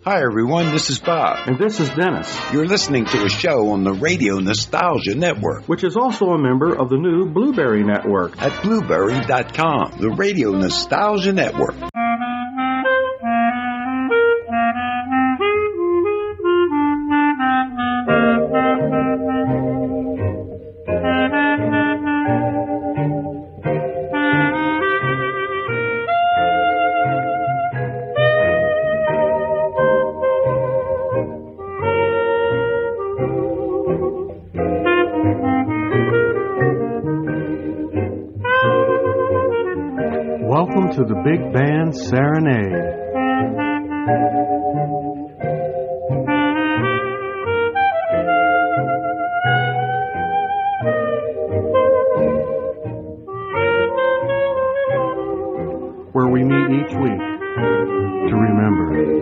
Hi everyone, this is Bob. And this is Dennis. You're listening to a show on the Radio Nostalgia Network, which is also a member of the new Blueberry Network at Blueberry.com, the Radio Nostalgia Network. Welcome to the Big Band Serenade. Where we meet each week to remember.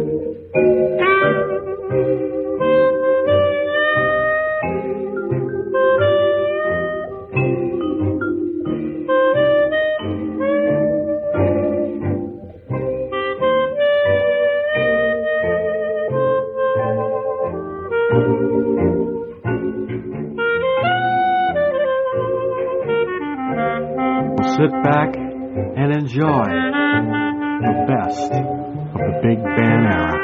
Sit back and enjoy the best of the Big Band era.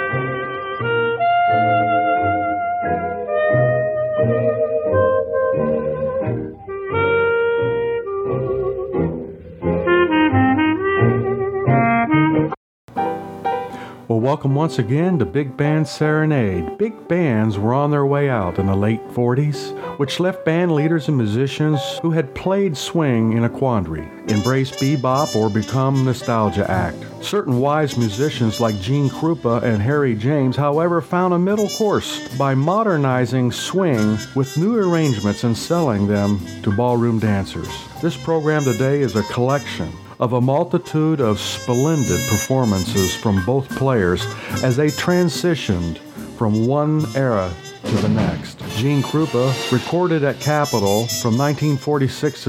Well, welcome once again to Big Band Serenade. Big bands were on their way out in the late 40s, which left band leaders and musicians who had played swing in a quandary: embrace bebop or become nostalgia act. Certain wise musicians like Gene Krupa and Harry James, however, found a middle course by modernizing swing with new arrangements and selling them to ballroom dancers. This program today is a collection of a multitude of splendid performances from both players as they transitioned from one era to the next. Gene Krupa recorded at Capitol from 1946 to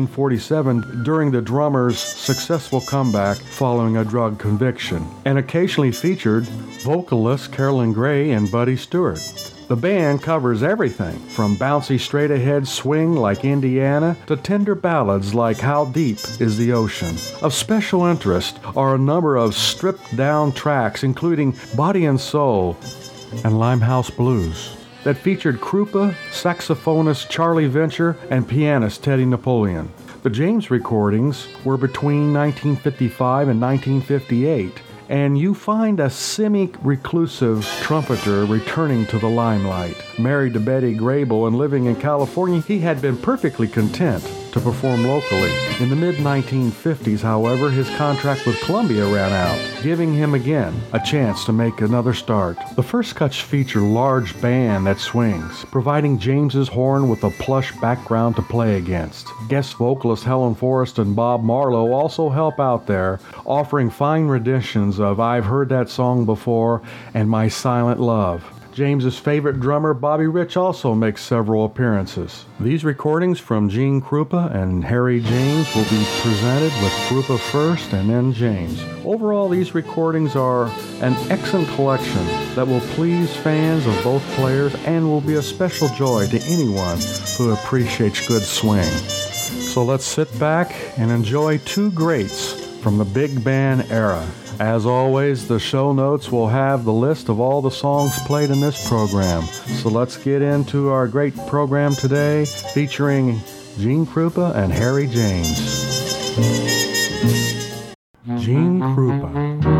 1947 during the drummer's successful comeback following a drug conviction, and occasionally featured vocalists Carolyn Gray and Buddy Stewart. The band covers everything from bouncy straight-ahead swing like Indiana to tender ballads like How Deep is the Ocean. Of special interest are a number of stripped-down tracks including Body and Soul and Limehouse Blues that featured Krupa, saxophonist Charlie Venture, and pianist Teddy Napoleon. The James recordings were between 1955 and 1958, and you find a semi-reclusive trumpeter returning to the limelight. Married to Betty Grable and living in California, he had been perfectly content to perform locally. In the mid-1950s, however, his contract with Columbia ran out, giving him again a chance to make another start. The first cuts feature large band that swings, providing James's horn with a plush background to play against. Guest vocalists Helen Forrest and Bob Marlowe also help out there, offering fine renditions of I've Heard That Song Before and My Silent Love. James's favorite drummer, Bobby Rich, also makes several appearances. These recordings from Gene Krupa and Harry James will be presented with Krupa first and then James. Overall, these recordings are an excellent collection that will please fans of both players and will be a special joy to anyone who appreciates good swing. So let's sit back and enjoy two greats from the big band era. As always, the show notes will have the list of all the songs played in this program. So let's get into our great program today, featuring Gene Krupa and Harry James. Gene Krupa.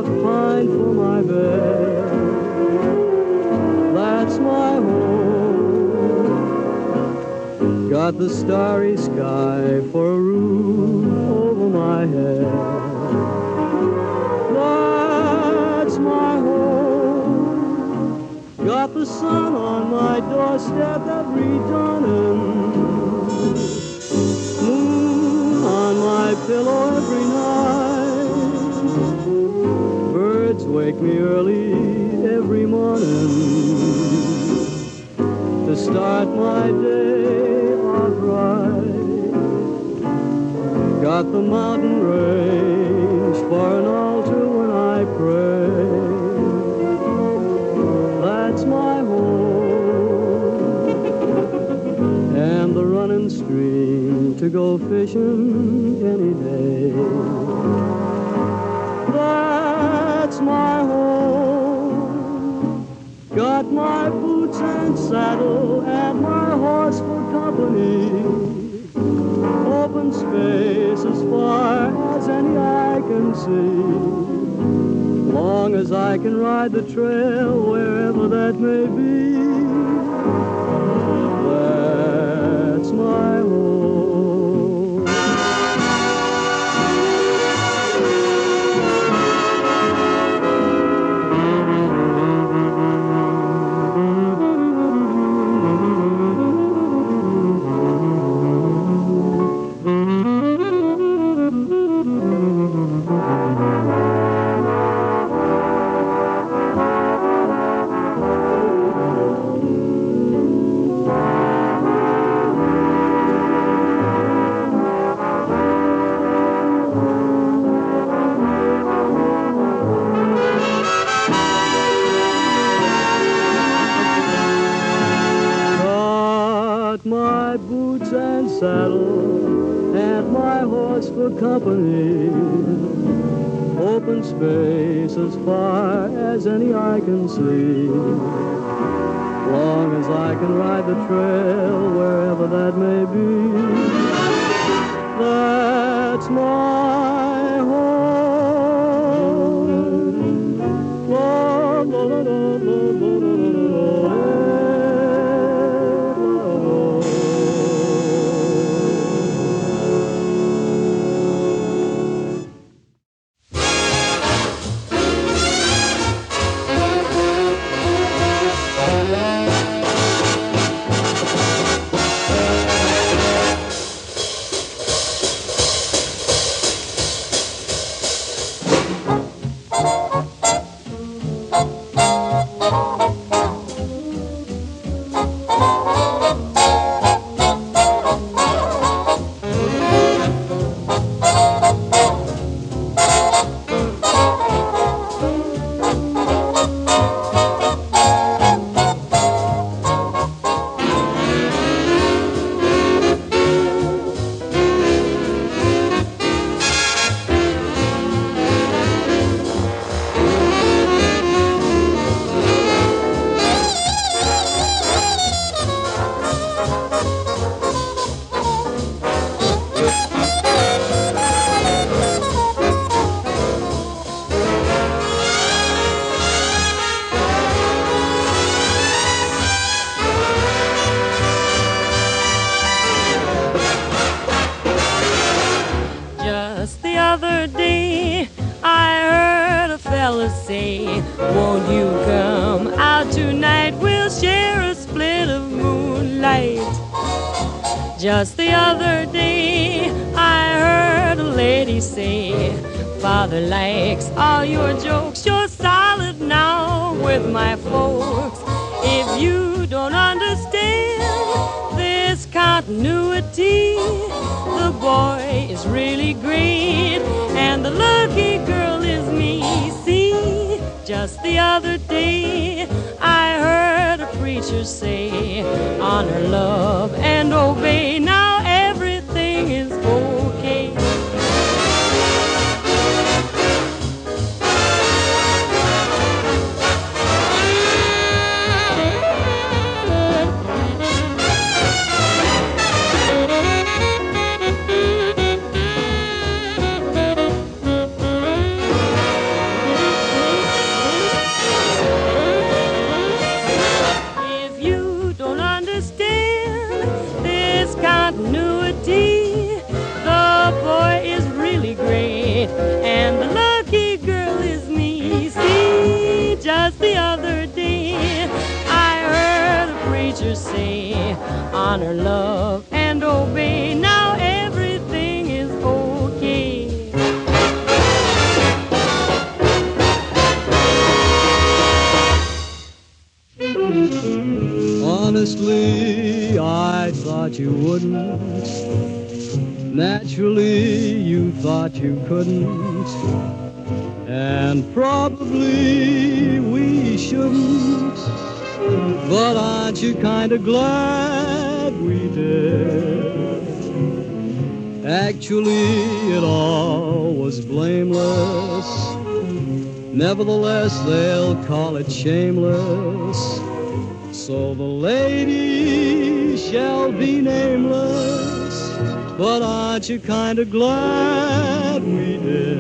log pine for my bed. That's my home. Got the starry sky for a roof over my head. That's my home. Got the sun on my doorstep every dawning. Moon on my pillow every night. Birds wake me early every morning to start my day off right. Got the mountain range for an altar when I pray. That's my home. And the running stream to go fishing any day. That's my home. Got my boots and saddle and my horse for company. Open space as far as any eye can see. Long as I can ride the trail wherever that may be. That's my home. My boots and saddle and my horse for company. Open space as far as any eye can see. Long as I can ride the trail wherever that may be. That's my home. La, la, la, la, la, la, la, la. Won't you come out tonight? We'll share a split of moonlight. Just the other day I heard a lady say, Father likes all your jokes. You're solid now with my folks. If you don't understand this continuity, the boy is really great and the lucky girl is me. See, just the other day I heard a preacher say, honor, love, and obey. Now everything is okay. say, honor, love, and obey. Now everything is okay. Honestly, I thought you wouldn't. Naturally, you thought you couldn't. And probably we shouldn't. But aren't you kind of glad we did? Actually, it all was blameless. Nevertheless, they'll call it shameless. So the lady shall be nameless. But aren't you kind of glad we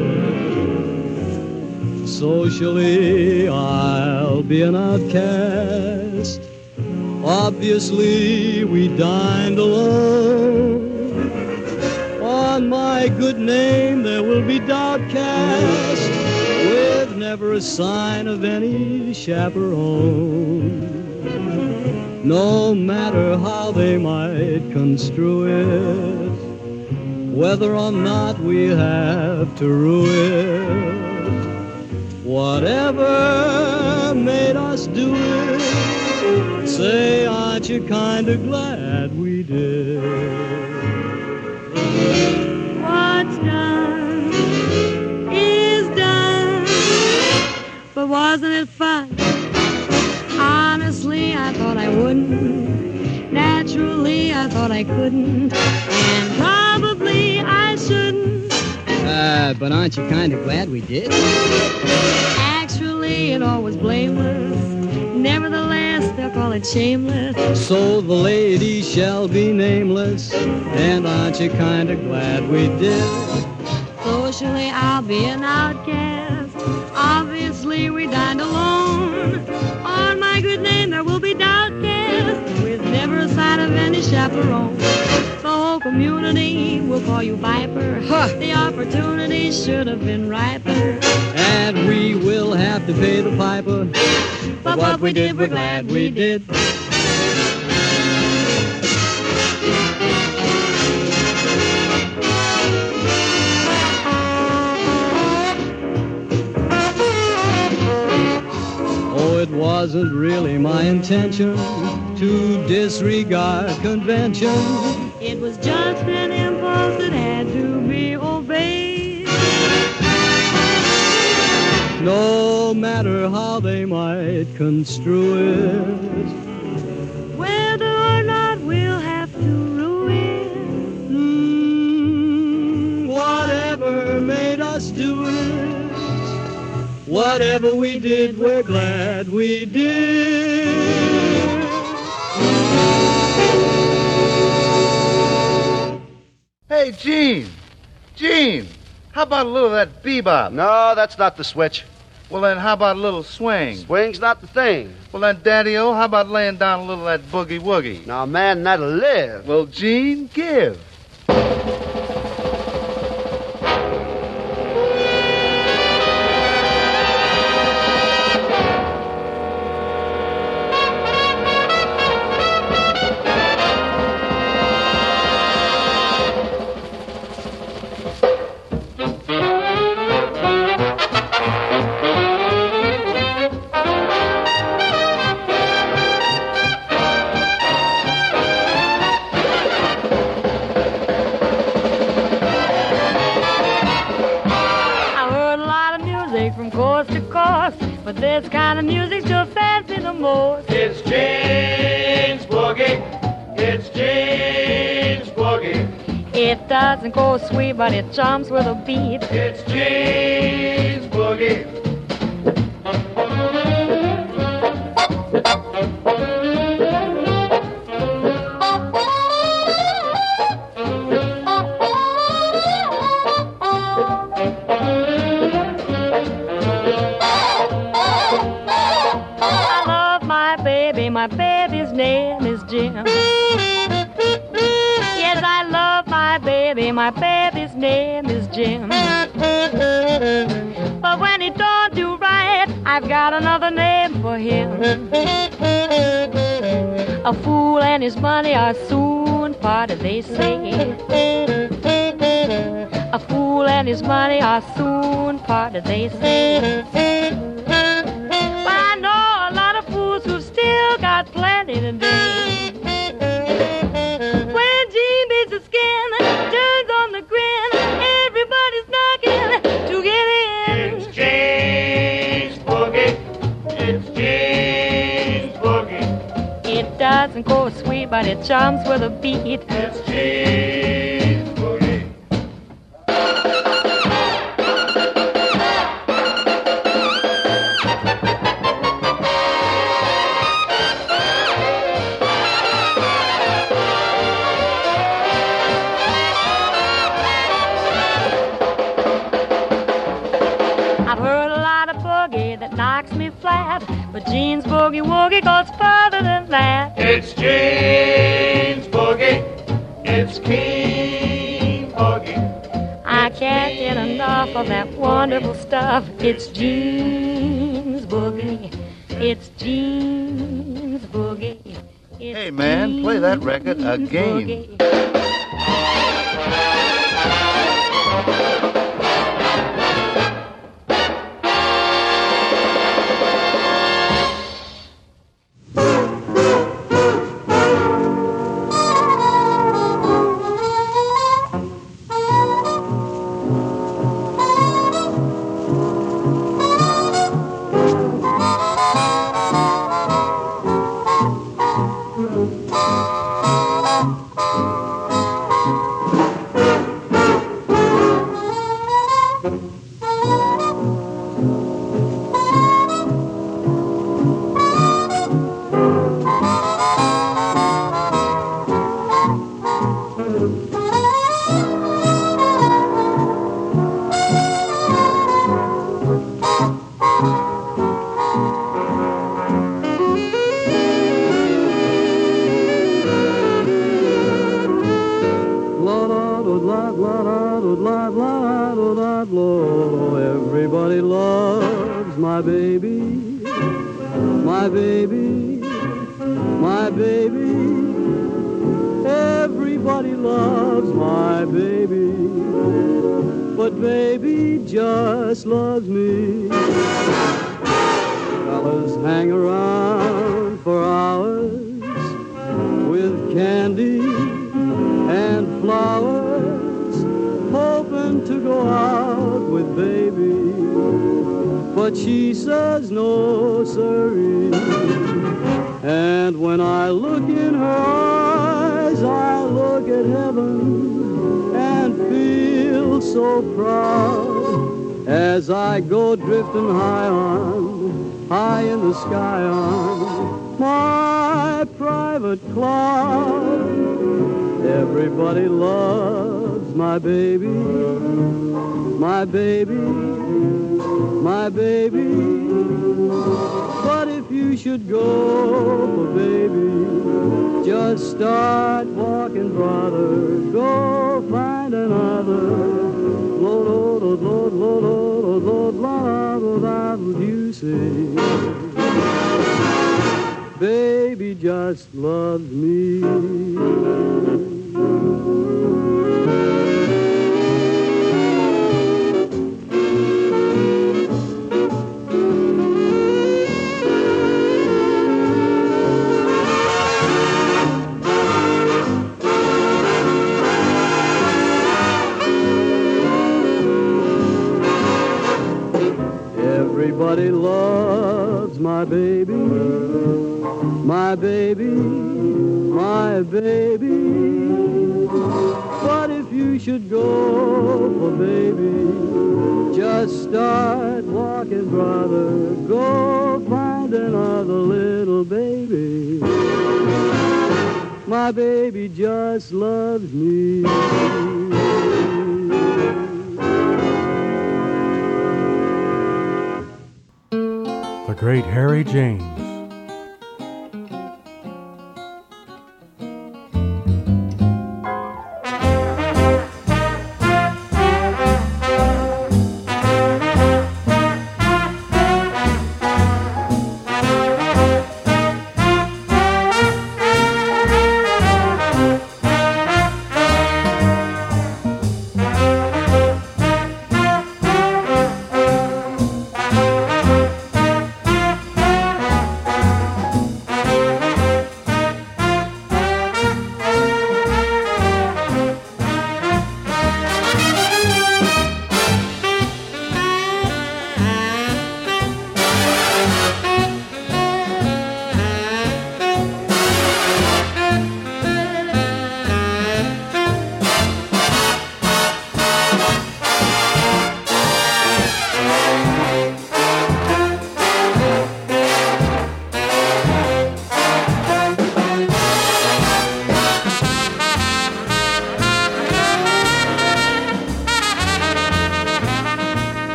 did? Socially, I'll be an outcast. Obviously, we dined alone. On my good name, there will be doubt cast, with never a sign of any chaperone. No matter how they might construe it, whether or not we have to rue it, whatever made us do it, say, aren't you kind of glad we did? What's done is done, but wasn't it fun? Honestly, I thought I wouldn't. Naturally, I thought I couldn't. And probably I shouldn't. But aren't you kind of glad we did? Actually, it all was blameless. Nevertheless, they'll call it shameless. So the lady shall be nameless. And aren't you kind of glad we did? Socially, I'll be an outcast. Obviously, we dined alone. On my good name, there will be doubt cast, with never a sign of any chaperone. The whole community will call you Viper. Huh. The opportunity should have been riper. And we will have to pay the piper. But what we did, we're glad we did. It wasn't really my intention to disregard convention. It was just an impulse that had to be obeyed. No matter how they might construe it, whether or not we'll have to rue it, whatever made us do it, whatever we did, we're glad we did. Hey, Gene! Gene! How about a little of that bebop? No, that's not the switch. Well, then how about a little swing? Swing's not the thing. Well, then, Daddy-O, how about laying down a little of that boogie-woogie? Now, man, that'll live. Well, Gene, give. but this kind of music still fancy the most. It's Jane's Boogie. It's Jane's Boogie. It doesn't go sweet, but it jumps with a beat. It's Jane's Boogie. My baby's name is Jim. Yes, I love my baby. My baby's name is Jim. But when he don't do right, I've got another name for him. A fool and his money are soon parted, they say. A fool and his money are soon parted, they say. But I know a lot of fools who've still got plenty today. When Gene beats the skin, turns on the grin, everybody's knocking to get in. It's Jane's Boogie. It's Jane's Boogie. It doesn't go sweet, but it jumps with a beat. It's Jane's Boogie. I've heard a lot of boogie that knocks me flat, but Gene's boogie woogie goes further than that. It's Jane's Boogie. It's King Boogie. I can't get enough of that wonderful stuff. It's Gene's boogie. It's Gene's boogie. It's Hey, man, play that record Gene's again. boogie. Everybody loves my baby, my baby, my baby. Everybody loves my baby, but baby just loves me. Fellas hang around for hours with candy and flowers, hoping to go out with baby, but she says no, sirree. And when I look in her eyes, I look at heaven and feel so proud as I go drifting high in the sky on my private cloud. Everybody loves my baby, my baby, my baby. But if you should go for baby, just start walking, brother. Go find another. Lord, Lord, Lord, Lord, Lord, Lord, Lord, Lord, you see. Baby just loves me. Everybody loves my baby, my baby, my baby. But if you should go for baby, just start walking, brother. Go find another little baby. My baby just loves me. The great Harry James.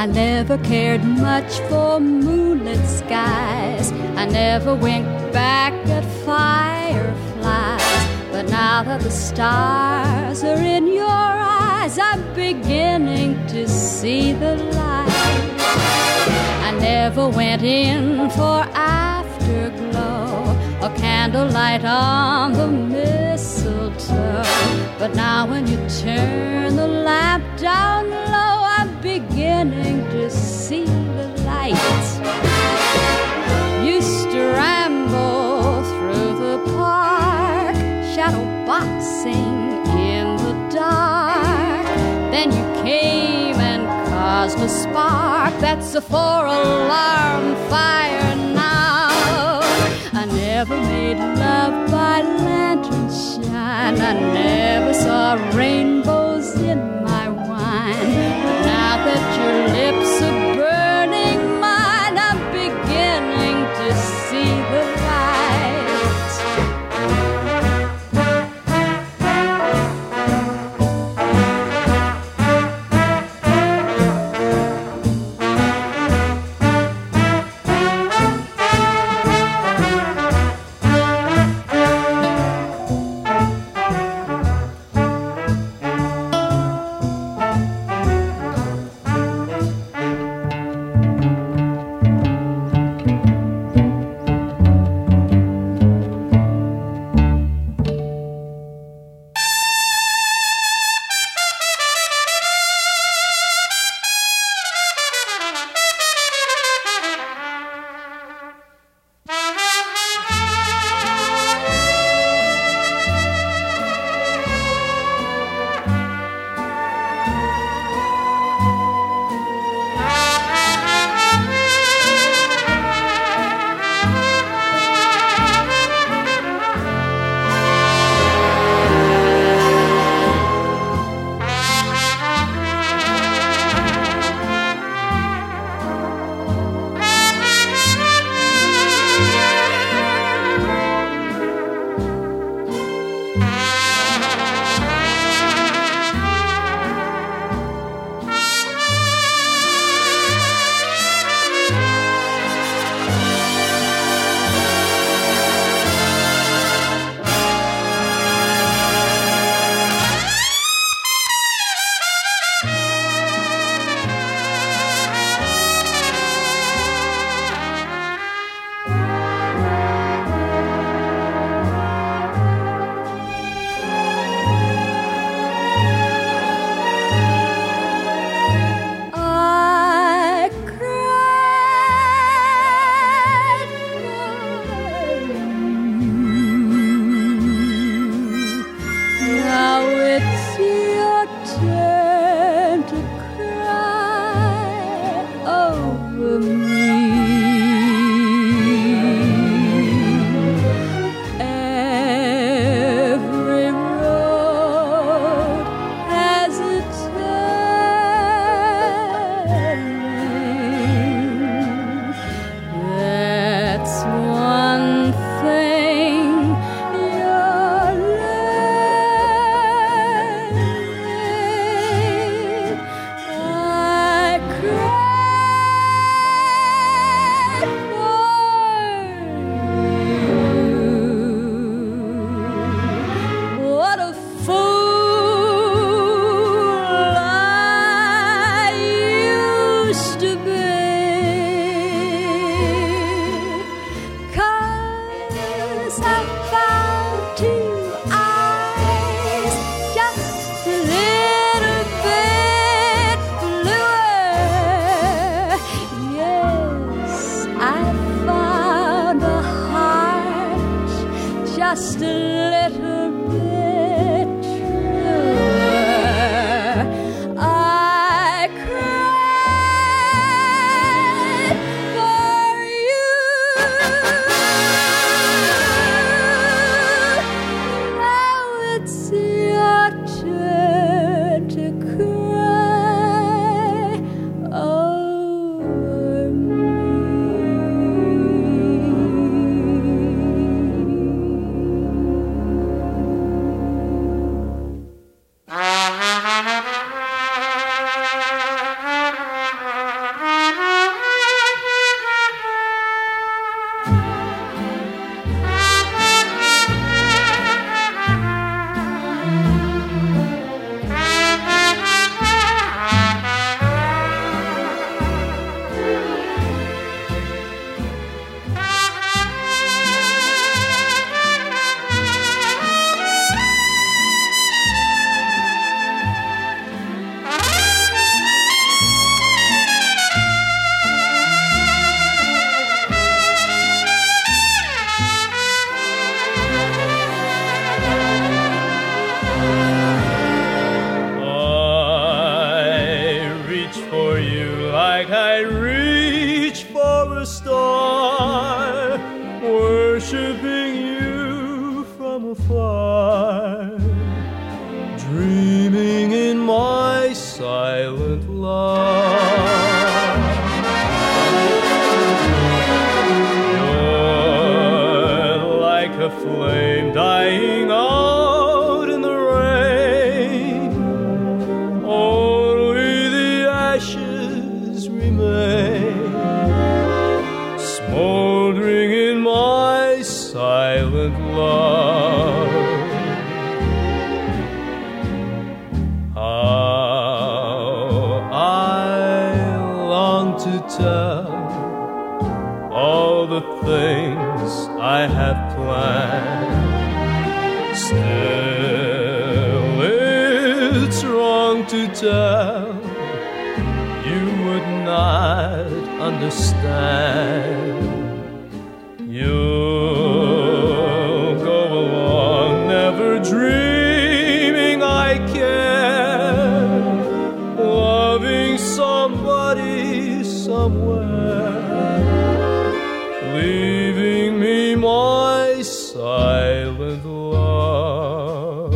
I never cared much for moonlit skies. I never winked back at fireflies. But now that the stars are in your eyes, I'm beginning to see the light. I never went in for afterglow or candlelight on the mistletoe. But now when you turn the lamp down low, I'm beginning to see the light. Used to ramble through the park, shadow boxing in the dark. Then you came and caused a spark. That's a 4-alarm fire now. I never made love by lantern shine. I never saw rainbows in my wine. But now that your lips are burning mine, I'm beginning to see the light. star, worshiping you from afar, dreaming in my silent love. You're like a flame dying out in the rain, only the ashes remain, smoldering in my silent love. How I long to tell all the things I have planned. Still, it's wrong to tell. You would not understand. You'll go along never dreaming I care, loving somebody somewhere, leaving me my silent love.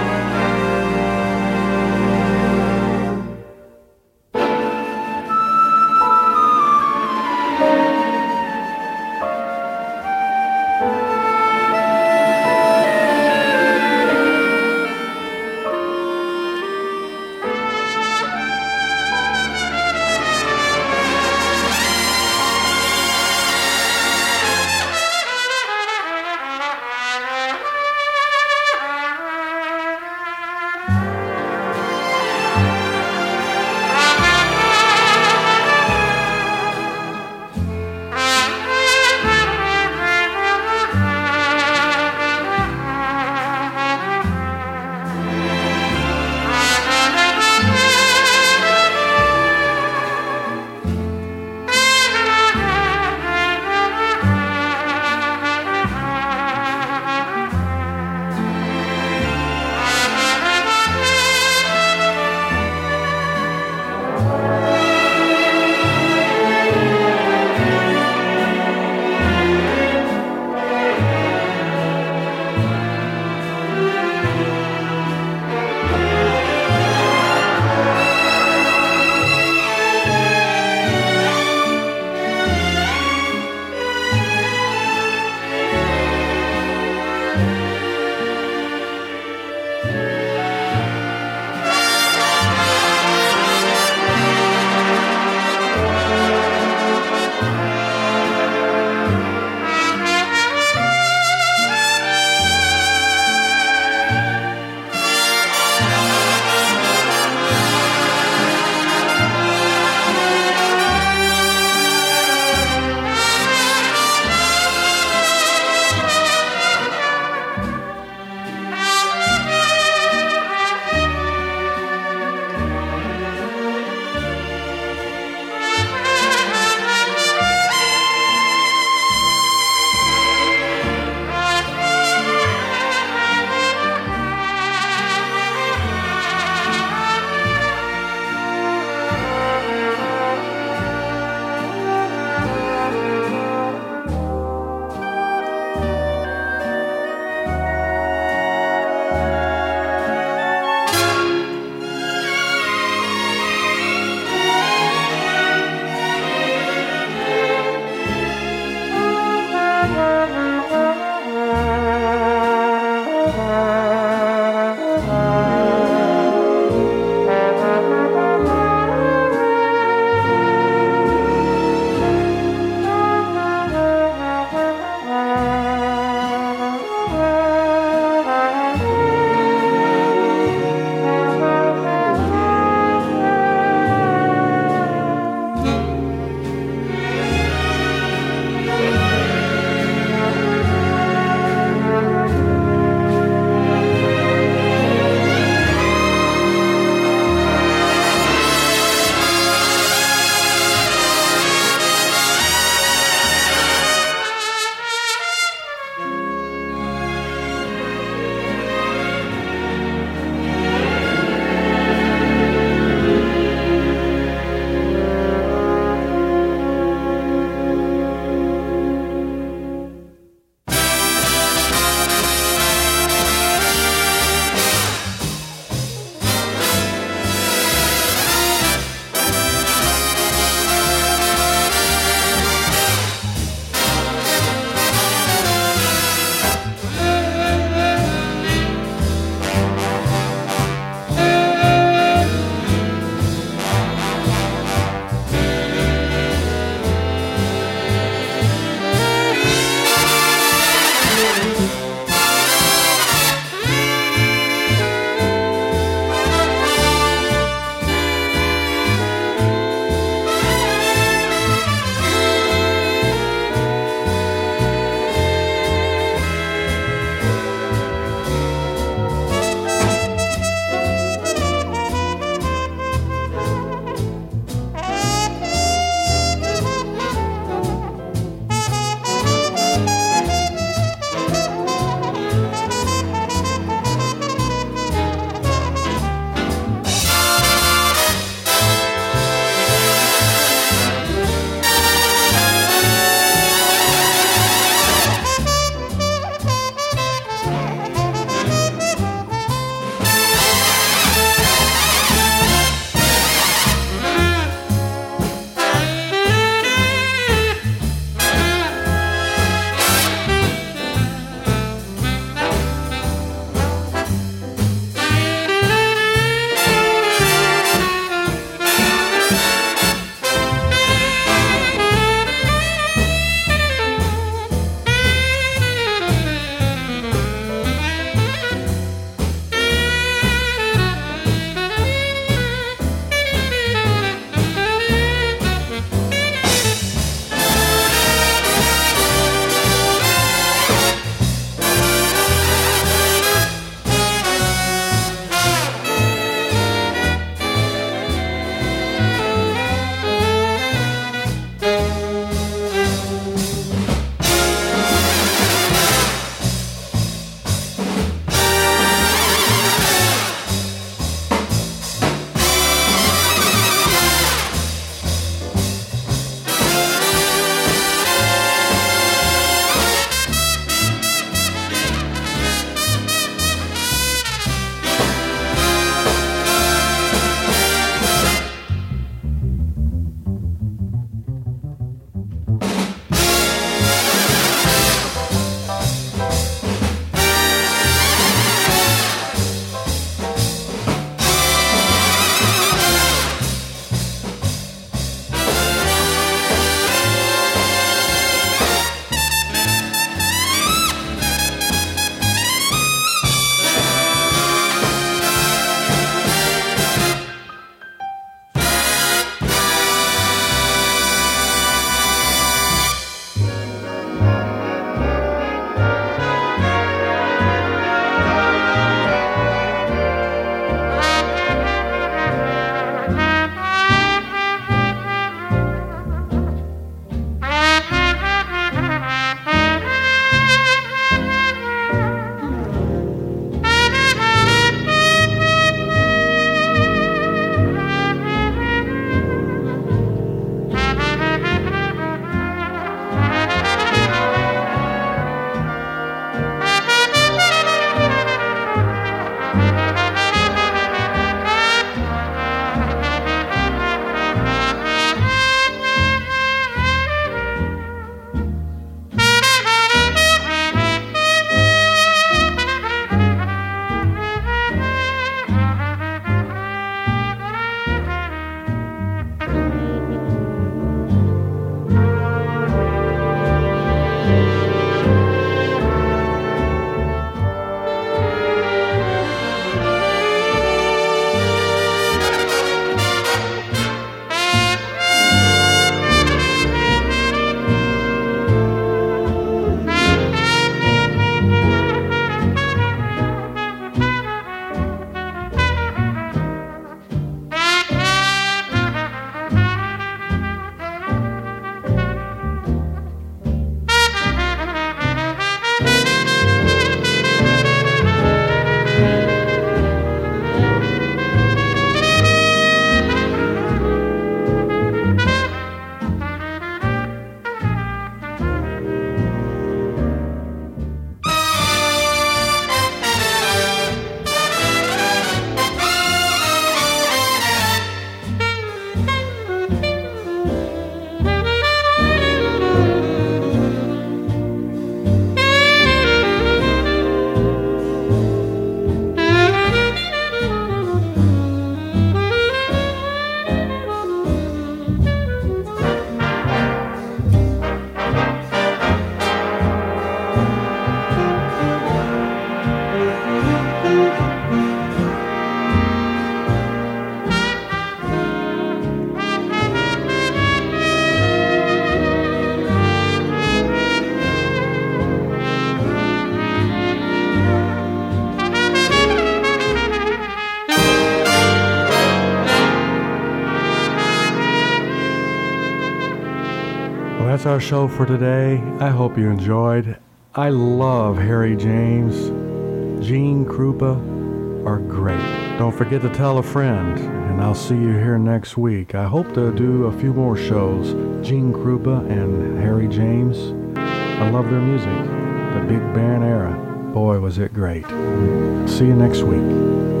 that's our show for today. I hope you enjoyed. I love Harry James. Gene Krupa are great. Don't forget to tell a friend, and I'll see you here next week. I hope to do a few more shows. Gene Krupa and Harry James. I love their music. The big band era. Boy, was it great. See you next week.